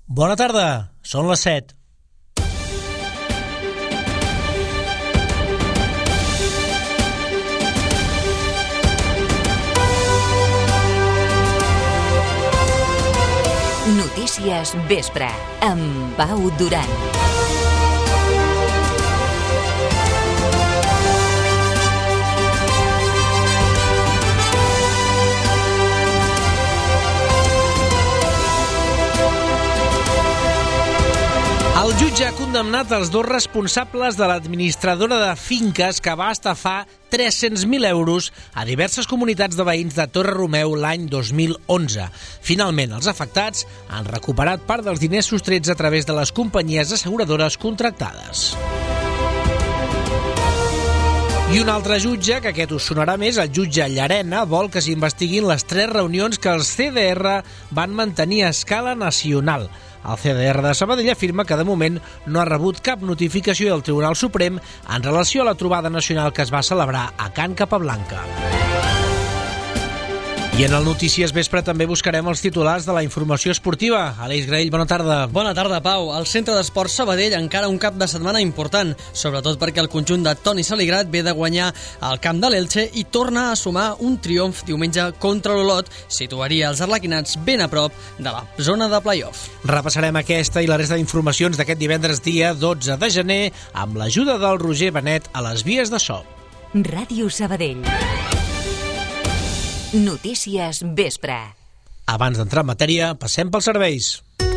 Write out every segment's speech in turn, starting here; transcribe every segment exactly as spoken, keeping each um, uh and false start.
Bona tarda, són les set. Notícies Vespre, amb Pau Duran. El jutge ha condemnat els dos responsables de l'administradora de finques que va estafar tres-cents mil euros a diverses comunitats de veïns de Torre-Romeu l'any dos mil onze. Finalment, els afectats han recuperat part dels diners sostrets a través de les companyies asseguradores contractades. I un altre jutge, que aquest us sonarà més, el jutge Llarena, vol que s'investiguin les tres reunions que els C D R van mantenir a escala nacional. El C D R de Sabadell afirma que de moment no ha rebut cap notificació del Tribunal Suprem en relació a la trobada nacional que es va celebrar a Can Capablanca. I en el Notícies Vespre també buscarem els titulars de la informació esportiva. Aleix Graell, bona tarda. Bona tarda, Pau. El Centre d'Esports Sabadell encara un cap de setmana important, sobretot perquè el conjunt de Toni Saligrat ve de guanyar al camp de l'Elche i torna a sumar un triomf diumenge contra l'Olot, situaria els arlequinats ben a prop de la zona de play-off. Repassarem aquesta i la resta d'informacions d'aquest divendres dia dotze de gener amb l'ajuda del Roger Benet a les vies de so. Ràdio Sabadell. Notícies Vespre. Abans d'entrar en matèria, passem pels serveis.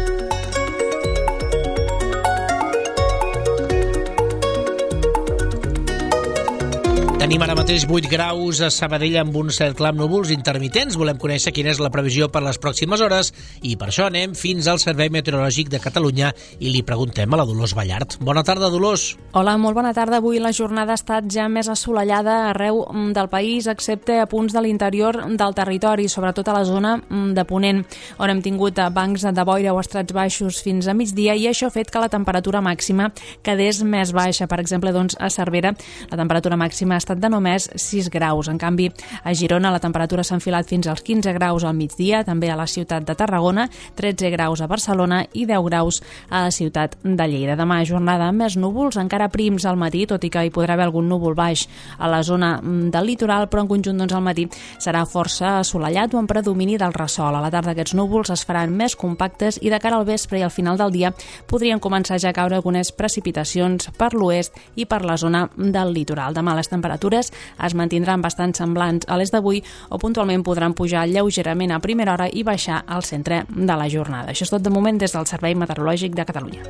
Tenim ara mateix vuit graus a Sabadell amb un cert clar amb núvols intermitents. Volem conèixer quina és la previsió per les pròximes hores i per això anem fins al Servei Meteorològic de Catalunya i li preguntem a la Dolors Ballart. Bona tarda, Dolors. Hola, molt bona tarda. Avui la jornada ha estat ja més assolellada arreu del país, excepte a punts de l'interior del territori, sobretot a la zona de Ponent, on hem tingut bancs de boira o estrats baixos fins a migdia i això ha fet que la temperatura màxima quedés més baixa. Per exemple, doncs, a Cervera la temperatura màxima ha estat de només sis graus. En canvi, a Girona la temperatura s'ha enfilat fins als quinze graus al migdia, també a la ciutat de Tarragona, tretze graus a Barcelona i deu graus a la ciutat de Lleida. Demà jornada amb més núvols, encara prims al matí, tot i que hi podrà haver algun núvol baix a la zona del litoral, però en conjunt doncs, al matí serà força assolellat o en predomini del ressol. A la tarda aquests núvols es faran més compactes i de cara al vespre i al final del dia podrien començar ja a caure algunes precipitacions per l'oest i per la zona del litoral. Demà les temperatures es mantindran bastant semblants a les d'avui o puntualment podran pujar lleugerament a primera hora i baixar al centre de la jornada. Això és tot de moment des del Servei Meteorològic de Catalunya.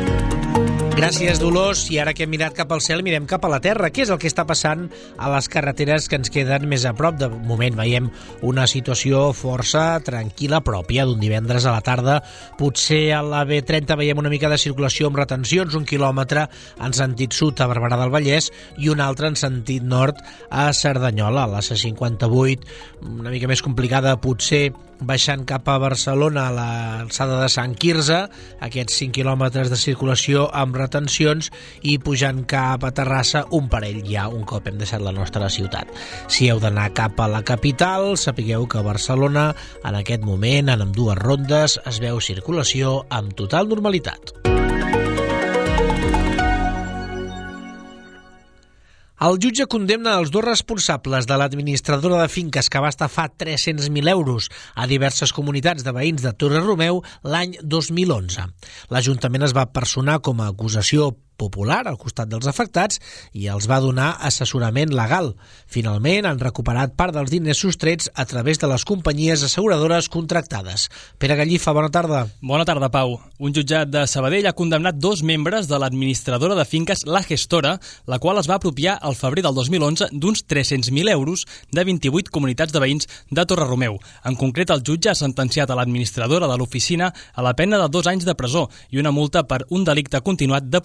Gràcies, Dolors. I ara que hem mirat cap al cel, mirem cap a la terra. Què és el que està passant a les carreteres que ens queden més a prop? De moment veiem una situació força tranquil·la, pròpia d'un divendres a la tarda. Potser a la B trenta veiem una mica de circulació amb retencions, un quilòmetre en sentit sud a Barberà del Vallès i un altre en sentit nord a Cerdanyola. A la C cinquanta-vuit, una mica més complicada, potser baixant cap a Barcelona a l'alçada de Sant Quirze, aquests cinc quilòmetres de circulació amb retencions, i pujant cap a Terrassa un parell ja un cop hem deixat la nostra ciutat. Si heu d'anar cap a la capital, sapigueu que a Barcelona en aquest moment, en ambdues rondes, es veu circulació amb total normalitat. El jutge condemna els dos responsables de l'administradora de finques que va estafar tres-cents mil euros a diverses comunitats de veïns de Torre-Romeu l'any dos mil onze. L'Ajuntament es va personar com a acusació popular al costat dels afectats i els va donar assessorament legal. Finalment han recuperat part dels diners sostrets a través de les companyies asseguradores contractades. Pere Gallifa, bona tarda. Bona tarda, Pau. Un jutjat de Sabadell ha condemnat dos membres de l'administradora de finques La Gestora, la qual es va apropiar al febrer del dos mil onze d'uns tres-cents mil euros de vint-i-vuit comunitats de veïns de Torre-Romeu. En concret, el jutge ha sentenciat a l'administradora de l'oficina a la pena de dos anys de presó i una multa per un delicte continuat d'apropiació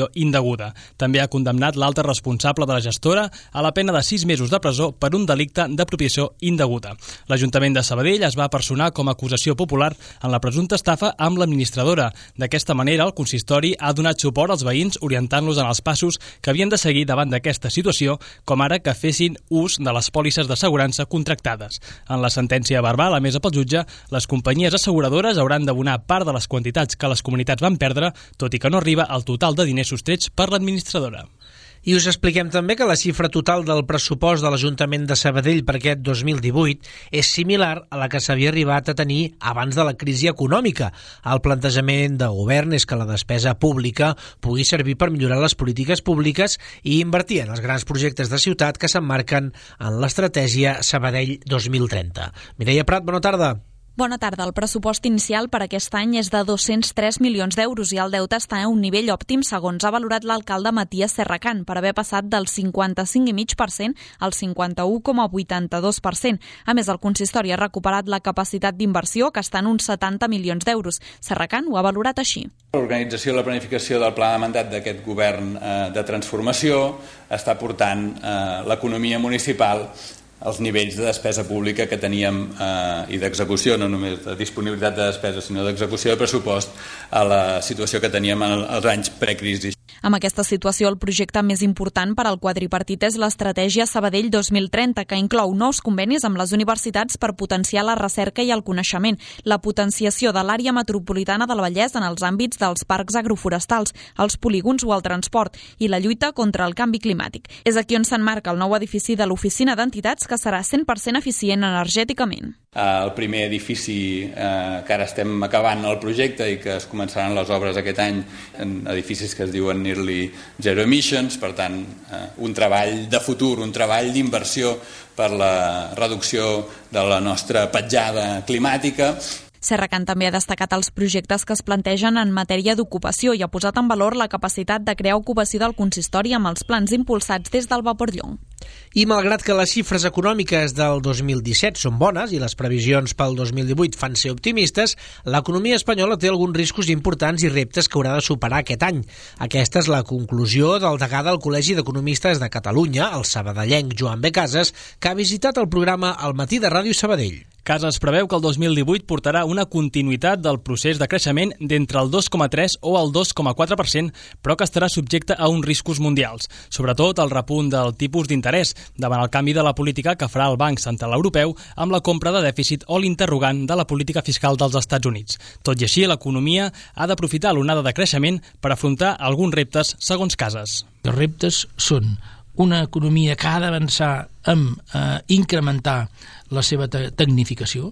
ocupació indeguda. També ha condemnat l'altre responsable de la gestora a la pena de sis mesos de presó per un delicte d'apropiació indeguda. L'Ajuntament de Sabadell es va personar com a acusació popular en la presumpta estafa amb l'administradora. D'aquesta manera, el consistori ha donat suport als veïns orientant-los en els passos que havien de seguir davant d'aquesta situació, com ara que fessin ús de les pòlisses d'assegurança contractades. En la sentència verbal emesa pel jutge, les companyies asseguradores hauran d'abonar part de les quantitats que les comunitats van perdre, tot i que no arriba al total de diners sostrets per l'administradora. I us expliquem també que la xifra total del pressupost de l'Ajuntament de Sabadell per aquest dos mil divuit és similar a la que s'havia arribat a tenir abans de la crisi econòmica. El plantejament de govern és que la despesa pública pugui servir per millorar les polítiques públiques i invertir en els grans projectes de ciutat que s'emmarquen en l'estratègia Sabadell dos mil trenta. Mireia Prat, bona tarda. Bona tarda. El pressupost inicial per aquest any és de dos-cents tres milions d'euros i el deute està a un nivell òptim, segons ha valorat l'alcalde Matías Serracant, per haver passat del cinquanta-cinc coma cinc per cent al cinquanta-u coma vuitanta-dos per cent. A més, el consistori ha recuperat la capacitat d'inversió, que està en uns setanta milions d'euros. Serracant ho ha valorat així. L'organització i la planificació del pla de mandat d'aquest govern eh, de transformació està portant eh, l'economia municipal els nivells de despesa pública que teníem eh, i d'execució, no només de disponibilitat de despesa, sinó d'execució de pressupost a la situació que teníem als anys precrisi. Amb aquesta situació, el projecte més important per al quadripartit és l'estratègia Sabadell dos mil trenta, que inclou nous convenis amb les universitats per potenciar la recerca i el coneixement, la potenciació de l'àrea metropolitana del Vallès en els àmbits dels parcs agroforestals, els polígons o el transport i la lluita contra el canvi climàtic. És aquí on s'emmarca el nou edifici de l'Oficina d'Entitats, que serà cent per cent eficient energèticament. El primer edifici eh, que ara estem acabant el projecte i que es començaran les obres aquest any en edificis que es diuen Nearly Zero Emissions, per tant, eh, un treball de futur, un treball d'inversió per la reducció de la nostra petjada climàtica. Serracant també ha destacat els projectes que es plantegen en matèria d'ocupació i ha posat en valor la capacitat de crear ocupació del consistori amb els plans impulsats des del Vaporllong. I malgrat que les xifres econòmiques del dos mil disset són bones i les previsions pel dos mil divuit fan ser optimistes, l'economia espanyola té alguns riscos importants i reptes que haurà de superar aquest any. Aquesta és la conclusió del degà del Col·legi d'Economistes de Catalunya, el sabadellenc Joan B. Casas, que ha visitat el programa Al matí de Ràdio Sabadell. Casas preveu que el dos mil divuit portarà una continuïtat del procés de creixement d'entre el dos coma tres o el dos coma quatre per cent, però que estarà subjecte a uns riscos mundials, sobretot el repunt del tipus d'interès davant el canvi de la política que farà el Banc Central Europeu amb la compra de dèficit o l'interrogant de la política fiscal dels Estats Units. Tot i així, l'economia ha d'aprofitar l'onada de creixement per afrontar alguns reptes, segons Casas. Els reptes són una economia que ha d'avançar amb eh, incrementar la seva te- tecnificació,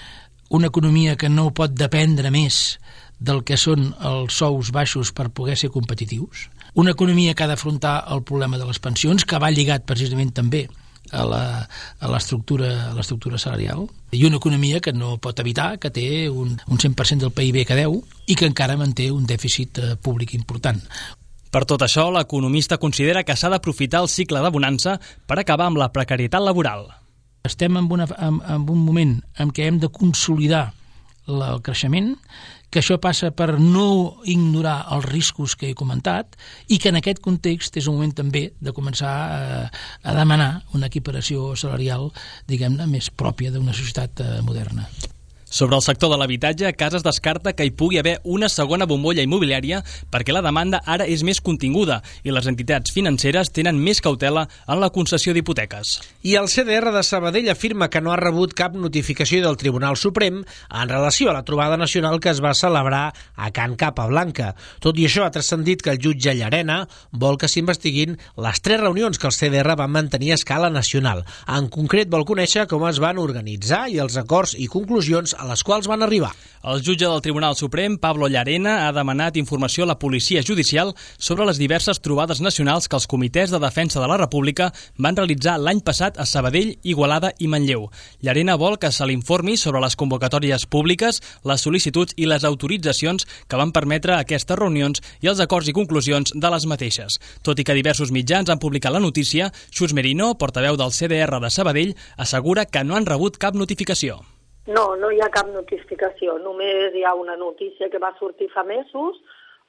una economia que no pot dependre més del que són els sous baixos per poder ser competitius, una economia que ha d'afrontar el problema de les pensions, que va lligat precisament també a la, a l'estructura, a l'estructura salarial, i una economia que no pot evitar, que té un, un cent per cent del P I B que deu i que encara manté un dèficit eh, públic important. Per tot això, l'economista considera que s'ha d'aprofitar el cicle de bonança per acabar amb la precarietat laboral. Estem en, una, en, en un moment en què hem de consolidar la, el creixement, que això passa per no ignorar els riscos que he comentat i que en aquest context és un moment també de començar a, a demanar una equiparació salarial, diguem-ne, més pròpia d'una societat eh, moderna. Sobre el sector de l'habitatge, Casas descarta que hi pugui haver una segona bombolla immobiliària perquè la demanda ara és més continguda i les entitats financeres tenen més cautela en la concessió d'hipoteques. I el C D R de Sabadell afirma que no ha rebut cap notificació del Tribunal Suprem en relació a la trobada nacional que es va celebrar a Can Capablanca. Tot i això, ha transcendit que el jutge Llarena vol que s'investiguin les tres reunions que el C D R va mantenir a escala nacional. En concret, vol conèixer com es van organitzar i els acords i conclusions a les quals van arribar. El jutge del Tribunal Suprem, Pablo Llarena, ha demanat informació a la policia judicial sobre les diverses trobades nacionals que els comitès de defensa de la República van realitzar l'any passat a Sabadell, Igualada i Manlleu. Llarena vol que se l'informi sobre les convocatòries públiques, les sol·licituds i les autoritzacions que van permetre aquestes reunions i els acords i conclusions de les mateixes. Tot i que diversos mitjans han publicat la notícia, Xus Merino, portaveu del C D R de Sabadell, assegura que no han rebut cap notificació. No, no hi ha cap notificació, només hi ha una notícia que va sortir fa mesos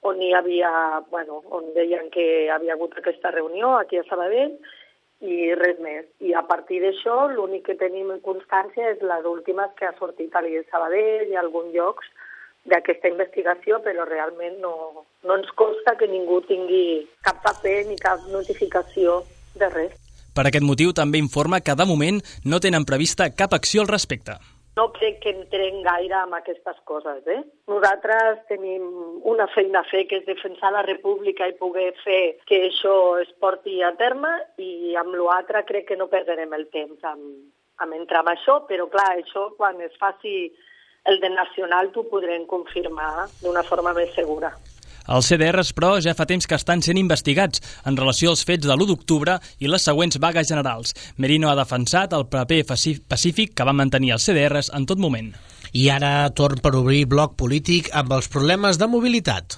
on hi havia, bueno, on deien que havia hagut aquesta reunió aquí a Sabadell i res més. I a partir d'això l'únic que tenim en constància és les últimes que ha sortit a l'I E Sabadell i a alguns llocs d'aquesta investigació, però realment no, no ens consta que ningú tingui cap paper ni cap notificació de res. Per aquest motiu també informa que de moment no tenen prevista cap acció al respecte. No crec que entrem gaire amb aquestes coses, eh? Nosaltres tenim una feina a fer, que és defensar la república i poder fer que això es porti a terme, i amb l'altre crec que no perderem el temps amb, amb entrar en això, però clar, això quan es faci el de nacional t'ho podrem confirmar d'una forma més segura. Els C D Rs, però, ja fa temps que estan sent investigats en relació als fets de l'u d'octubre i les següents vagues generals. Merino ha defensat el paper pacífic que van mantenir els C D Rs en tot moment. I ara torn per obrir bloc polític amb els problemes de mobilitat.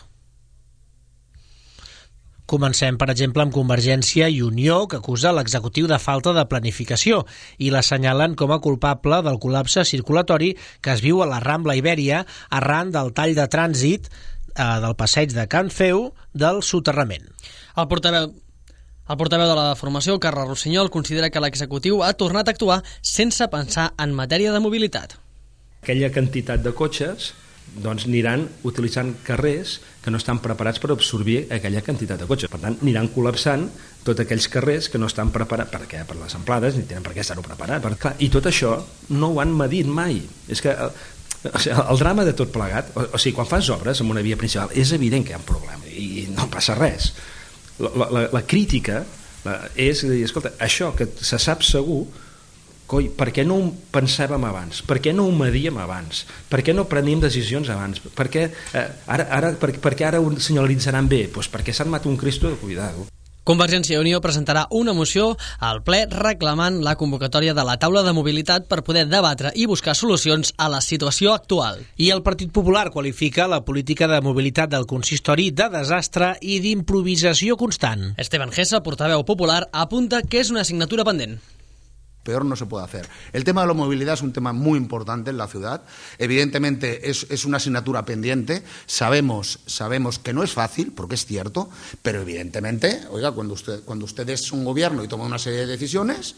Comencem, per exemple, amb Convergència i Unió, que acusa l'executiu de falta de planificació i l'assenyalen com a culpable del col·lapse circulatori que es viu a la Rambla Ibèria arran del tall de trànsit del passeig de Can Feu del soterrament. El portaveu, el portaveu de la formació, Carles Rossinyol, considera que l'executiu ha tornat a actuar sense pensar en matèria de mobilitat. Aquella quantitat de cotxes doncs aniran utilitzant carrers que no estan preparats per absorbir aquella quantitat de cotxes. Per tant, aniran col·lapsant tots aquells carrers que no estan preparats, perquè per les amplades ni tenen per què estar-ho preparat. Per, clar, i tot això no ho han medit mai. És que O sigui, el drama de tot plegat, o, o sigui, quan fas obres en una via principal és evident que hi ha un problema i no passa res. La, la, la crítica la, és dir, escolta, això que se sap segur, coi, per què no ho pensàvem abans? Per què no ho medíem abans? Per què no preníem decisions abans? Per què eh, ara, ara, per, per què ara ho senyalitzaran bé? Pues perquè s'han matat un Cristo de cuidado. Convergència i Unió presentarà una moció al ple reclamant la convocatòria de la taula de mobilitat per poder debatre i buscar solucions a la situació actual. I el Partit Popular qualifica la política de mobilitat del consistori de desastre i d'improvisació constant. Esteban Gessa, portaveu popular, apunta que és una assignatura pendent. Peor no se puede hacer. El tema de la movilidad es un tema muy importante en la ciudad. Evidentemente es, es una asignatura pendiente. Sabemos, sabemos que no es fácil, porque es cierto, pero evidentemente, oiga, cuando usted, cuando usted es un gobierno y toma una serie de decisiones,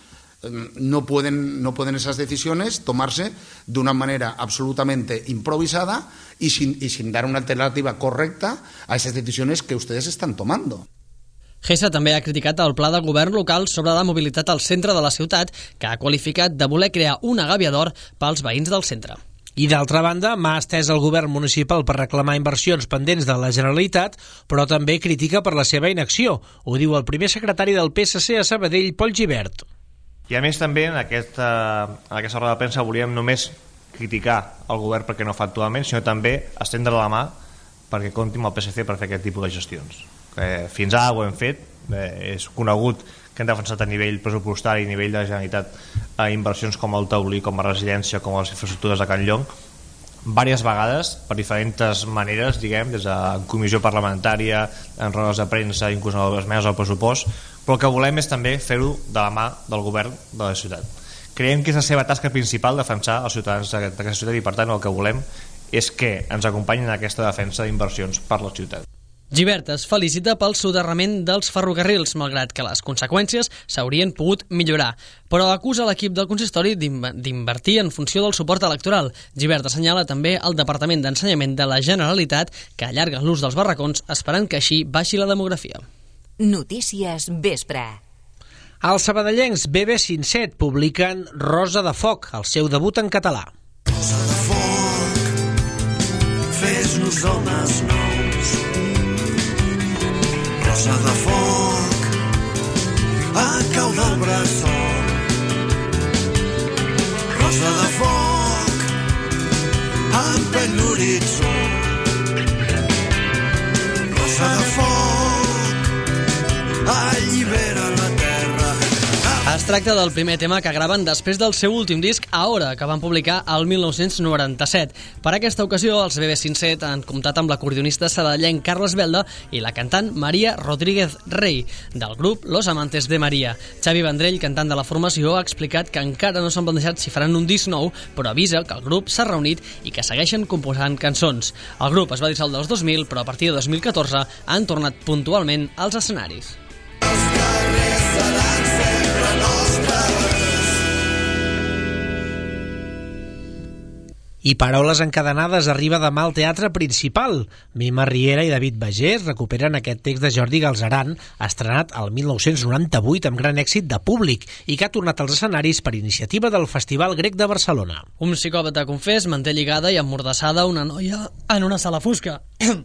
no pueden, no pueden esas decisiones tomarse de una manera absolutamente improvisada y sin, y sin dar una alternativa correcta a esas decisiones que ustedes están tomando. Gessa també ha criticat el pla de govern local sobre la mobilitat al centre de la ciutat, que ha qualificat de voler crear una gàbia d'or pels veïns del centre. I d'altra banda, m'ha estès el govern municipal per reclamar inversions pendents de la Generalitat, però també critica per la seva inacció. Ho diu el primer secretari del P S C a Sabadell, Pol Gibert. I a més també en aquesta, en aquesta roda de premsa volíem només criticar el govern perquè no fa actualment, sinó també estendre la mà perquè compti amb el P S C per fer aquest tipus de gestions. Eh, fins ara ho hem fet, eh, és conegut que hem defensat a nivell pressupostari i a nivell de la Generalitat a inversions com el Taulí, com a residència, com a les infraestructures de Can Llong, diverses vegades, per diferents maneres, diguem, des de comissió parlamentària, en rodes de premsa, inclús en les meses al pressupost, però el que volem és també fer-ho de la mà del govern de la ciutat. Creiem que és la seva tasca principal defensar els ciutadans d'aquesta ciutat i per tant el que volem és que ens acompanyin en aquesta defensa d'inversions per la ciutat. Gibert es felicita pel soterrament dels ferrocarrils, malgrat que les conseqüències s'haurien pogut millorar, però acusa l'equip del consistori d'invertir en funció del suport electoral. Gibert assenyala també el Departament d'Ensenyament de la Generalitat, que allarga l'ús dels barracons esperant que així baixi la demografia. Notícies vespre. Els sabadellencs B B cinc set publiquen Rosa de Foc, el seu debut en català. Rosa de foc, fes-nos homes nous. Rosa de foc, a cau del bressol. Rosa de foc, empeny l'horitzó. Rosa de foc, allibera la terra. Es tracta del primer tema que graven després del seu últim disc, Ahora, que van publicar al mil nou-cents noranta-set. Per aquesta ocasió, els B B cinc-set han comptat amb l'acordionista sadellenc Carles Belda i la cantant Maria Rodríguez Rey, del grup Los Amantes de María. Xavi Vendrell, cantant de la formació, ha explicat que encara no s'han plantejat si faran un disc nou, però avisa que el grup s'ha reunit i que segueixen composant cançons. El grup es va dissoldre als dos mil, però a partir de dos mil catorze han tornat puntualment als escenaris. I Paraules encadenades arriba demà al Teatre Principal. Mima Riera i David Bagés recuperen aquest text de Jordi Galzeran, estrenat al mil nou-cents noranta-vuit amb gran èxit de públic i que ha tornat als escenaris per iniciativa del Festival Grec de Barcelona. Un psicòpata confés manté lligada i emmordassada una noia en una sala fosca.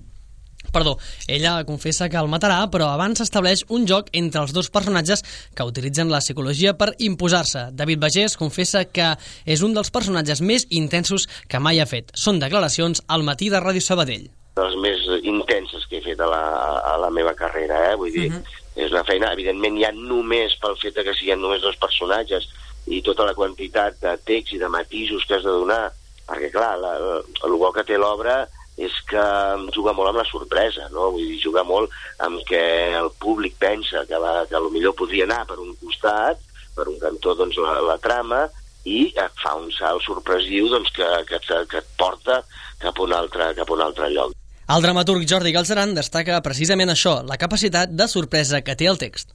Perdó, ella confessa que el matarà, però abans s'estableix un joc entre els dos personatges que utilitzen la psicologia per imposar-se. David Bagés confessa que és un dels personatges més intensos que mai ha fet. Són declaracions al Matí de Ràdio Sabadell. De les més intenses que he fet a la, a la meva carrera, eh? Vull dir, uh-huh. És una feina, evidentment, ja només pel fet que siguin només dos personatges i tota la quantitat de text i de matisos que has de donar, perquè, clar, la, la, el bo que té l'obra és que juga molt amb la sorpresa, no? Vull dir, juga molt amb que el públic pensa que, va, que potser podria anar per un costat, per un cantó, doncs, la, la trama, i et fa un salt sorpresiu doncs, que, que, que et porta cap a un altre, cap a un altre lloc. El dramaturg Jordi Galzeran destaca precisament això, la capacitat de sorpresa que té el text.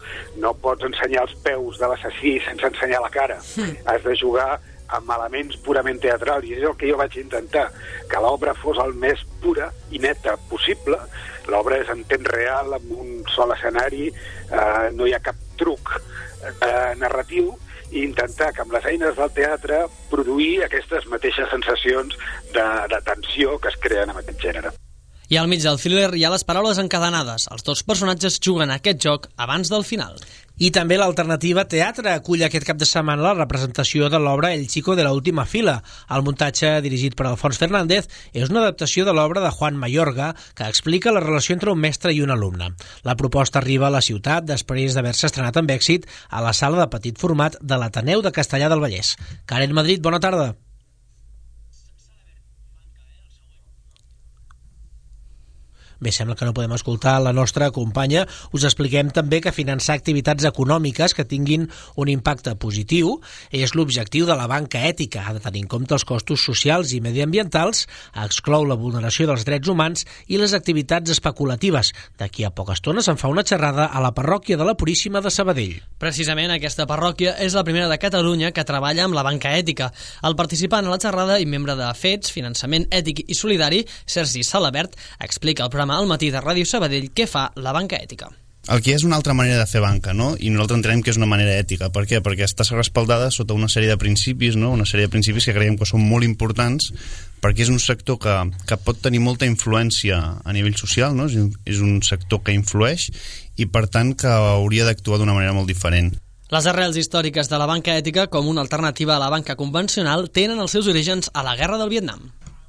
No pots ensenyar els peus de l'assassí sense ensenyar la cara. Mm. Has de jugar amb elements purament teatrals, i és el que jo vaig intentar, que l'obra fos el més pura i neta possible. L'obra és en temps real, amb un sol escenari, eh, no hi ha cap truc eh, narratiu, i intentar que amb les eines del teatre produir aquestes mateixes sensacions de, de tensió que es creen en aquest gènere. I al mig del thriller hi ha les paraules encadenades. Els dos personatges juguen a aquest joc abans del final. I també l'Alternativa Teatre acull aquest cap de setmana la representació de l'obra El Chico de la última fila. El muntatge, dirigit per Alfons Fernández, és una adaptació de l'obra de Juan Mayorga que explica la relació entre un mestre i un alumne. La proposta arriba a la ciutat després d'haver-se estrenat amb èxit a la sala de petit format de l'Ateneu de Castellar del Vallès. Karen Madrid, bona tarda. Bé, sembla que no podem escoltar la nostra companya. Us expliquem també que finançar activitats econòmiques que tinguin un impacte positiu és l'objectiu de la banca ètica. Ha de tenir en compte els costos socials i mediambientals, exclou la vulneració dels drets humans i les activitats especulatives. D'aquí a poca estona se'n fa una xerrada a la parròquia de la Puríssima de Sabadell. Precisament aquesta parròquia és la primera de Catalunya que treballa amb la banca ètica. El participant a la xerrada i membre de FEDS, Finançament Ètic i Solidari, Sergi Salabert, explica el programa al Matí de Ràdio Sabadell què fa la banca ètica. El que és una altra manera de fer banca, no? I nosaltres entenem que és una manera ètica. Per què? Perquè està respaldada sota una sèrie de principis, no? Una sèrie de principis que creiem que són molt importants, perquè és un sector que, que pot tenir molta influència a nivell social, no? És un, és un sector que influeix i, per tant, que hauria d'actuar d'una manera molt diferent. Les arrels històriques de la banca ètica, com una alternativa a la banca convencional, tenen els seus orígens a la Guerra del Vietnam.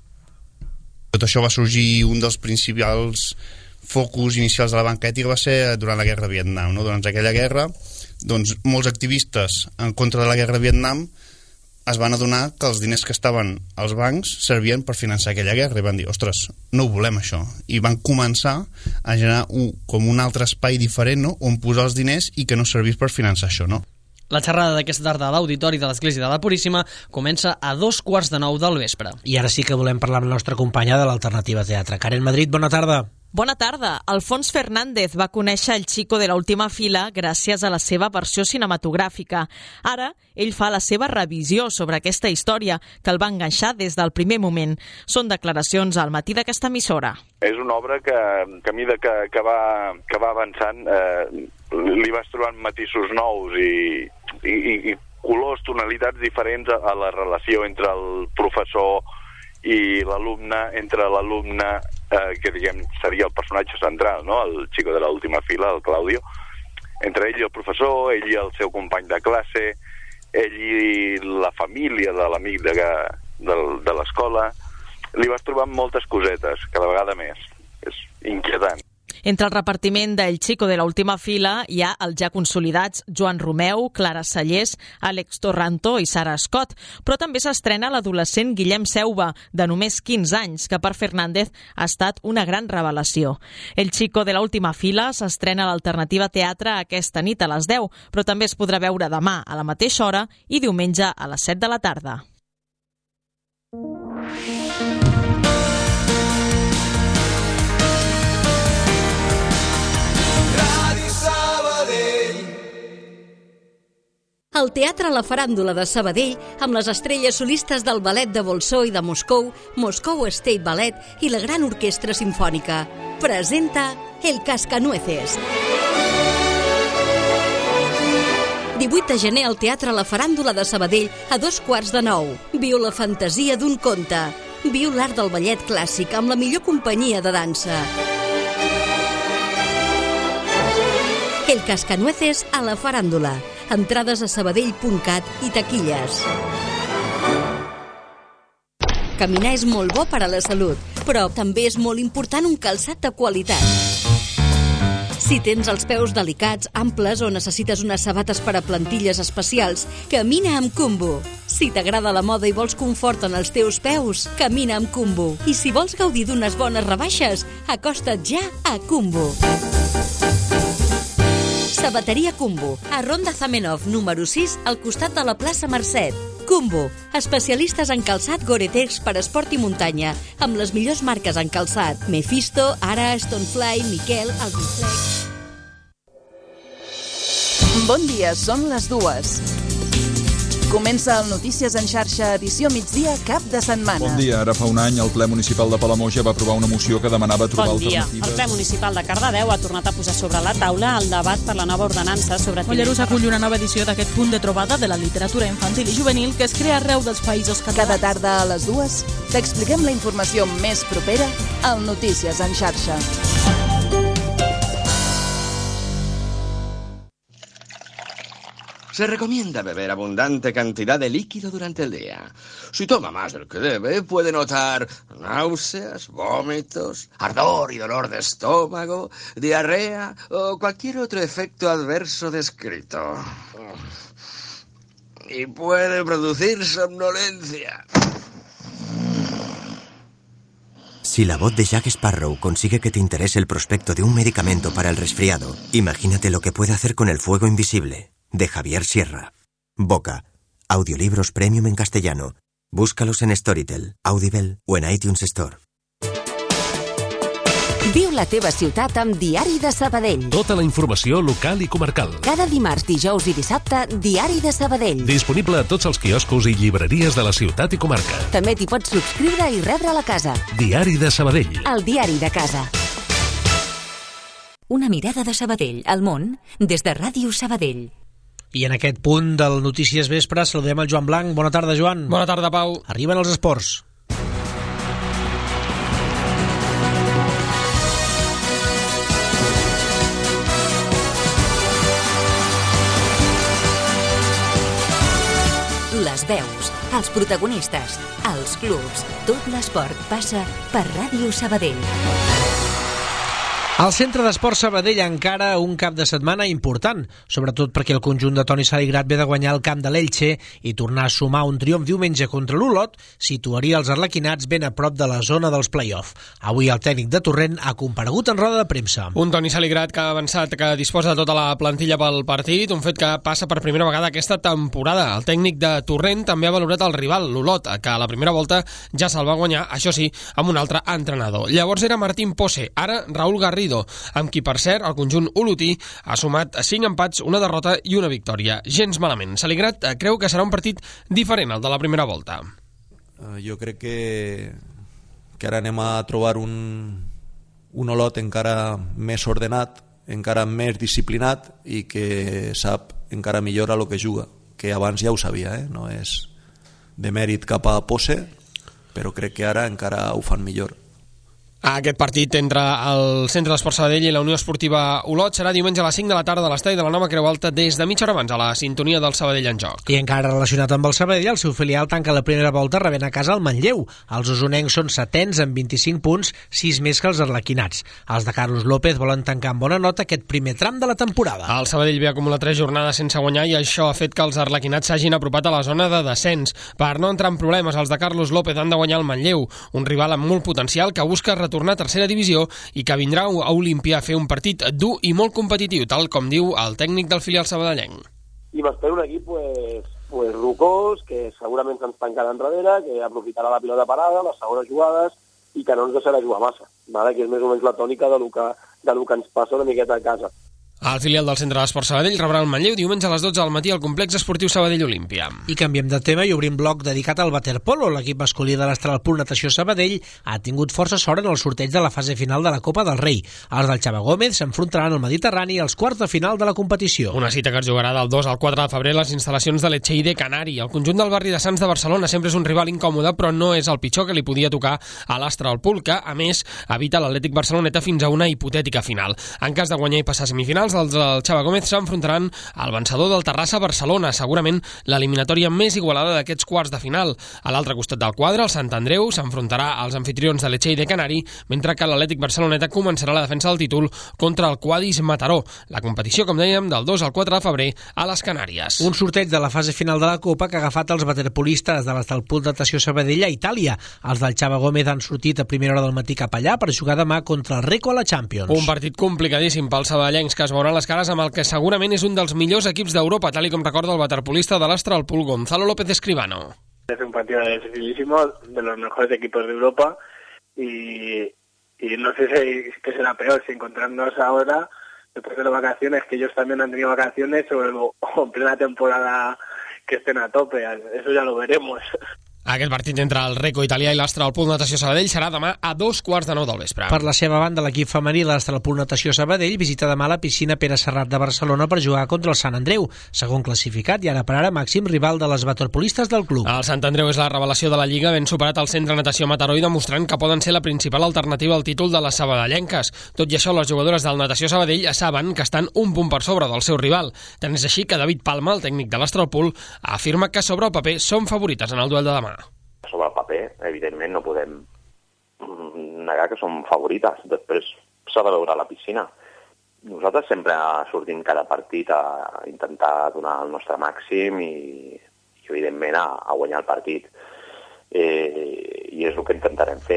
Tot això va sorgir, un dels principals focus inicials de la banca ètica va ser durant la Guerra de Vietnam, no? Durant aquella guerra, doncs, molts activistes en contra de la Guerra de Vietnam es van adonar que els diners que estaven als bancs servien per finançar aquella guerra i van dir, ostres, no ho volem això, i van començar a generar un, com un altre espai diferent, no? On posar els diners i que no servís per finançar això, no? La xerrada d'aquesta tarda a l'Auditori de l'Església de la Puríssima comença a dos quarts de nou del vespre. I ara sí que volem parlar amb la nostra companya de l'Alternativa Teatre. Karen Madrid, bona tarda. Bona tarda. Alfons Fernández va conèixer El Chico de la última fila gràcies a la seva versió cinematogràfica. Ara, ell fa la seva revisió sobre aquesta història, que el va enganxar des del primer moment. Són declaracions al Matí d'aquesta emissora. És una obra que, que a mesura que, que, va, que va avançant, eh, li vas trobant matisos nous i, i, i colors, tonalitats diferents a, a la relació entre el professor i l'alumne, entre l'alumne, eh, que diguem seria el personatge central, no? El Chico de la última fila, el Claudio, entre ell i el professor, ell i el seu company de classe, ell i la família de l'amic de, de, de l'escola. Li vas trobant moltes cosetes, cada vegada més. És inquietant. Entre el repartiment d'El Chico de la última fila hi ha els ja consolidats Joan Romeu, Clara Sallés, Àlex Torranto i Sara Scott, però també s'estrena l'adolescent Guillem Seuba, de només quinze anys, que per Fernández ha estat una gran revelació. El Chico de la última fila s'estrena a l'Alternativa Teatre aquesta nit a les deu, però també es podrà veure demà a la mateixa hora i diumenge a les set de la tarda. El Teatre La Faràndula de Sabadell, amb les estrelles solistes del Ballet de Bolsó i de Moscou, Moscou State Ballet i la Gran Orquestra Simfònica, presenta El Cascanueces. divuit de gener al Teatre La Faràndula de Sabadell a dos quarts de nou. Viu la fantasia d'un conte. Viu l'art del ballet clàssic amb la millor companyia de dansa. El Cascanueces a La Faràndula. Entrades a sabadell punt cat i taquilles. Caminar és molt bo per a la salut, però també és molt important un calçat de qualitat. Si tens els peus delicats, amples o necessites unes sabates per a plantilles especials, camina amb Kumbu. Si t'agrada la moda i vols confort en els teus peus, camina amb Kumbu. I si vols gaudir d'unes bones rebaixes, acosta't ja a Kumbu. Sabateria Kumbu, a Ronda Zamenhof, número sis, al costat de la plaça Mercè. Kumbu, especialistes en calçat Gore-Tex per esport i muntanya, amb les millors marques en calçat. Mephisto, Ara, Stonefly, Miquel, Alpiflex. Bon dia, són les dues. Comença el Notícies en xarxa edició migdia cap de setmana. Bon dia. Ara fa un any el ple municipal de Palamós ja va aprovar una moció que demanava trobar bon dia. alternatives. El ple municipal de Cardedeu ha tornat a posar sobre la taula el debat per la nova ordenança sobre... Mollerussa acull una nova edició d'aquest punt de trobada de la literatura infantil i juvenil que es crea arreu dels països catalans. Cada tarda a les dues t'expliquem la informació més propera al Notícies en xarxa. Se recomienda beber abundante cantidad de líquido durante el día. Si toma más del que debe, puede notar náuseas, vómitos, ardor y dolor de estómago, diarrea o cualquier otro efecto adverso descrito. Y puede producir somnolencia. Si la voz de Jack Sparrow consigue que te interese el prospecto de un medicamento para el resfriado, imagínate lo que puede hacer con el fuego invisible. De Javier Sierra. Boca. Audiolibros premium en castellano. Búscalos en Storytel, Audible o en iTunes Store. Viu la teva ciutat amb Diari de Sabadell. Tota la informació local i comarcal. Cada dimarts, dijous i dissabte, Diari de Sabadell. Disponible a tots els quioscos i llibreries de la ciutat i comarca. També t'hi pots subscriure i rebre a la casa. Diari de Sabadell. El diari de casa. Una mirada de Sabadell al món des de Ràdio Sabadell. I en aquest punt del Notícies Vespre saludem el Joan Blanc. Bona tarda, Joan. Bona tarda, Pau. Arriben els esports. Les veus, els protagonistes, els clubs, tot l'esport passa per Ràdio Sabadell. Al Centre d'Esport Sabadell encara un cap de setmana important, sobretot perquè el conjunt de Toni Saligrat ve de guanyar el camp de l'Elche i tornar a sumar un triomf diumenge contra l'Olot situaria els arlequinats ben a prop de la zona dels play-off. Avui el tècnic de Torrent ha comparegut en roda de premsa. Un Toni Saligrat que ha avançat que disposa de tota la plantilla pel partit, un fet que passa per primera vegada aquesta temporada. El tècnic de Torrent també ha valorat el rival, l'Olot, que a la primera volta ja se'l va guanyar, això sí, amb un altre entrenador. Llavors era Martín Pose, ara Raúl Garrido, amb qui, per cert, el conjunt olotí ha sumat cinc empats, una derrota i una victòria. Gens malament. Saligrat creu que serà un partit diferent al de la primera volta. Uh, jo crec que, que ara anem a trobar un, un Olot encara més ordenat, encara més disciplinat i que sap encara millor a lo que juga, que abans ja ho sabia, eh? No és de mèrit cap a Pose, però crec que ara encara ho fan millor. Aquest partit entre el Centre d'Esport Sabadell i la Unió Esportiva Olot serà diumenge a les cinc de la tarda a l'estadi de la Nova Creu Alta des de mitja hora abans, a la sintonia del Sabadell en joc. I encara relacionat amb el Sabadell, el seu filial tanca la primera volta rebent a casa el Manlleu. Els usonencs són setens amb vint-i-cinc punts, sis més que els arlequinats. Els de Carlos López volen tancar amb bona nota aquest primer tram de la temporada. El Sabadell ve acumular tres jornades sense guanyar i això ha fet que els arlequinats s'hagin apropat a la zona de descens. Per no entrar en problemes, els de Carlos López han de guanyar el Manlleu, un rival amb molt potencial que busca retornar a tercera divisió i que vindrà a Olímpia a fer un partit dur i molt competitiu, tal com diu el tècnic del filial sabadellenc. I m'espero un equip pues, pues, rocós, que segurament se'ns tancarà enrere, que aprofitarà la pilota parada, les segones jugades, i que no ens deixarà jugar massa, vale? Que és més o menys la tònica de lo que, de lo que ens passa una miqueta a casa. El filial del Centre d'Esport Sabadell rebrà el Manlleu diumenge a les dotze del matí al complex esportiu Sabadell Olímpia. I canviem de tema i obrim bloc dedicat al waterpolo. L'equip masculí de l'Astralpool Natació Sabadell ha tingut força sort en el sorteig de la fase final de la Copa del Rei. Els del Xava Gómez s'enfrontaran al Mediterrani als quarts de final de la competició. Una cita que es jugarà del dos al quatre de febrer a les instal·lacions de l'Etxeide Canari. El conjunt del barri de Sants de Barcelona sempre és un rival incòmode, però no és el pitjor que li podia tocar a l'Astralpool, que, a més, evita l'Atlètic Barceloneta fins a una hipotètica final. En cas de guanyar i passar a semifinals, els del Xava Gómez s'enfrontaran al vencedor del Terrassa Barcelona, segurament l'eliminatòria més igualada d'aquests quarts de final. A l'altre costat del quadre, el Sant Andreu s'enfrontarà als anfitrions de l'Etxeide Canari, mentre que l'Atlètic Barceloneta començarà la defensa del títol contra el Quadis Mataró. La competició, com dèiem, del dos al quatre de febrer a les Canàries. Un sorteig de la fase final de la Copa que ha agafat els waterpolistes de l'Astralpool Natació Sabadell a Itàlia. Els del Xava Gómez han sortit a primera hora del matí cap allà per jugar demà contra el Recco a la Champions. Un partit complicadíssim pels sabadellencs, que es veuran les cares amb el que segurament és un dels millors equips d'Europa, tal com recorda el waterpolista de l'Astralpool, Gonzalo López Escribano. Es un partido dificilísimo, de los mejores equipos de Europa, y, y no sé si qué será peor, si encontrarnos ahora, después de las vacaciones, que ellos también han tenido vacaciones, o en, o en plena temporada que estén a tope, eso ya lo veremos. Aquest partit entre el Recco italià i l'Astralpool Natació Sabadell serà demà a dos quarts de nou del vespre. Per la seva banda, l'equip femení de l'Astralpool Natació Sabadell visita demà la piscina Pere Serrat de Barcelona per jugar contra el Sant Andreu, segon classificat i ara per ara màxim rival de les waterpolistes del club. El Sant Andreu és la revelació de la Lliga, ben superat el Centre Natació Mataró i demostrant que poden ser la principal alternativa al títol de les sabadellenques. Tot i això, les jugadores del Natació Sabadell saben que estan un punt per sobre del seu rival. Tant és així que David Palma, el tècnic de l'Astralpool, afirma que sobre el paper són favorites en el duel de demà. Sobre el paper, evidentment, no podem negar que som favorites. Després s'ha de veure a la piscina. Nosaltres sempre sortim cada partit a intentar donar el nostre màxim i, i evidentment, a, a guanyar el partit. Eh, I és el que intentarem fer.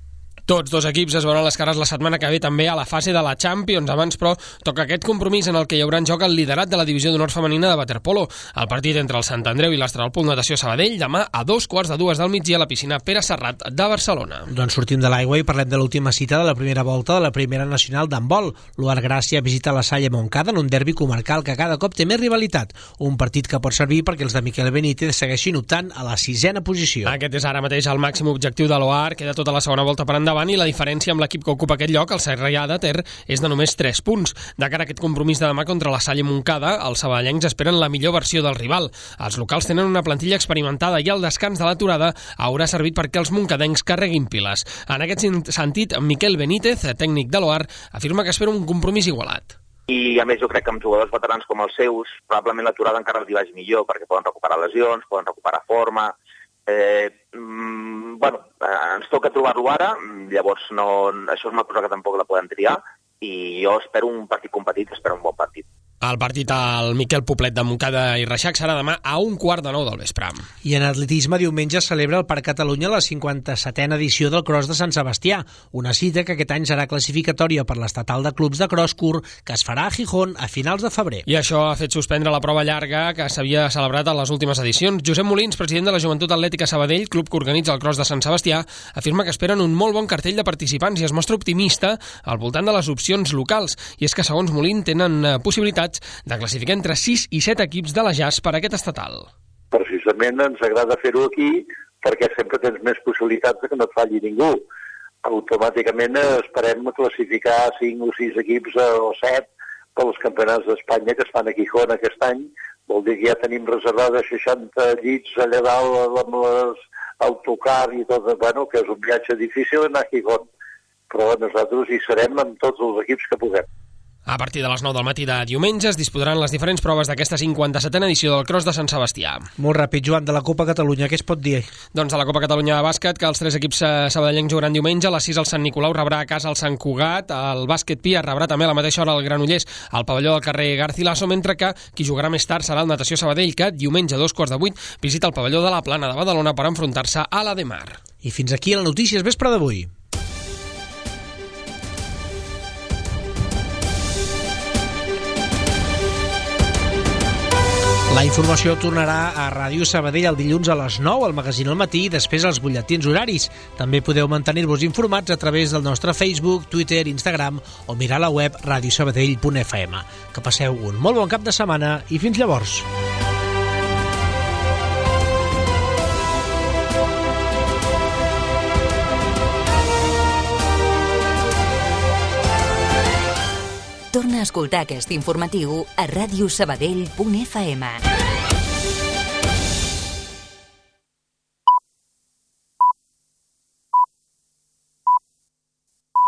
Tots dos equips es veuran les cares la setmana que ve també a la fase de la Champions. Abans, però, toca aquest compromís en el que hi haurà en joc el liderat de la divisió d'honor femenina de waterpolo. El partit entre el Sant Andreu i l'Astralpool Natació Sabadell demà a dos quarts de dues del migdia a la piscina Pere Serrat de Barcelona. Doncs sortim de l'aigua i parlem de l'última cita de la primera volta de la primera nacional d'handbol. L'U A R Gràcia visita la Salle Montcada en un derbi comarcal que cada cop té més rivalitat. Un partit que pot servir perquè els de Miquel Benítez segueixin optant a la sisena posició. Aquest és ara mateix el màxim objectiu de l'O A R, queda tota la segona volta per endavant i la diferència amb l'equip que ocupa aquest lloc, el Sarrià de Ter, és de només tres punts. De cara a aquest compromís de demà contra la Salle Montcada, els sabadellencs esperen la millor versió del rival. Els locals tenen una plantilla experimentada i el descans de l'aturada haurà servit perquè els moncadencs carreguin piles. En aquest sentit, Miquel Benítez, tècnic de l'O A R, afirma que espera un compromís igualat. I a més jo crec que amb jugadors veterans com els seus, probablement l'aturada encara els hi vagi millor, perquè poden recuperar lesions, poden recuperar forma. Eh, mm, bueno, eh, ens toca trobar-lo ara, llavors no, això és una cosa que tampoc la poden triar, i jo espero un partit competit, espero un bon partit. El partit al Miquel Poblet de Montcada i Reixac serà demà a un quart de nou del vespre. I en atletisme, diumenge celebra el Parc Catalunya la cinquanta-setena edició del Cross de Sant Sebastià, una cita que aquest any serà classificatòria per l'estatal de clubs de cross curt que es farà a Gijón a finals de febrer. I això ha fet suspendre la prova llarga que s'havia celebrat a les últimes edicions. Josep Molins, president de la Joventut Atlètica Sabadell, club que organitza el Cross de Sant Sebastià, afirma que esperen un molt bon cartell de participants i es mostra optimista al voltant de les opcions locals. I és que, segons Molins, tenen possibilitats de classificar entre sis i set equips de la J A S per a aquest estatal. Precisament ens agrada fer-ho aquí perquè sempre tens més possibilitats que no et falli ningú. Automàticament esperem classificar cinc o sis equips o set pels campionats d'Espanya que es fan a Gijón aquest any. Vol dir que ja tenim reservades seixanta llits allà dalt amb les autocar i tot, bueno, que és un viatge difícil anar a Gijón. però nosaltres hi serem amb tots els equips que puguem. A partir de les nou del matí de diumenge es disputaran les diferents proves d'aquesta cinquanta-setena edició del Cross de Sant Sebastià. Molt ràpid, Joan, de la Copa Catalunya, què es pot dir? Doncs de la Copa Catalunya de bàsquet, que els tres equips sabadellencs jugaran diumenge, a les sis el Sant Nicolau rebrà a casa el Sant Cugat, el Bàsquet Pia rebrà també a la mateixa hora el Granollers al pavelló del carrer Garcilaso, mentre que qui jugarà més tard serà el Natació Sabadell, que diumenge a dos quarts de vuit visita el pavelló de la Plana de Badalona per enfrontar-se a la Demar. I fins aquí la Notícies Vespre d'avui. La informació tornarà a Ràdio Sabadell el dilluns a les nou, al magazín al matí i després als butlletins horaris. També podeu mantenir-vos informats a través del nostre Facebook, Twitter, Instagram o mirar la web radio sabadell punt f m. Que passeu un molt bon cap de setmana i fins llavors. Torna a escoltar aquest informatiu a radio sabadell punt f m.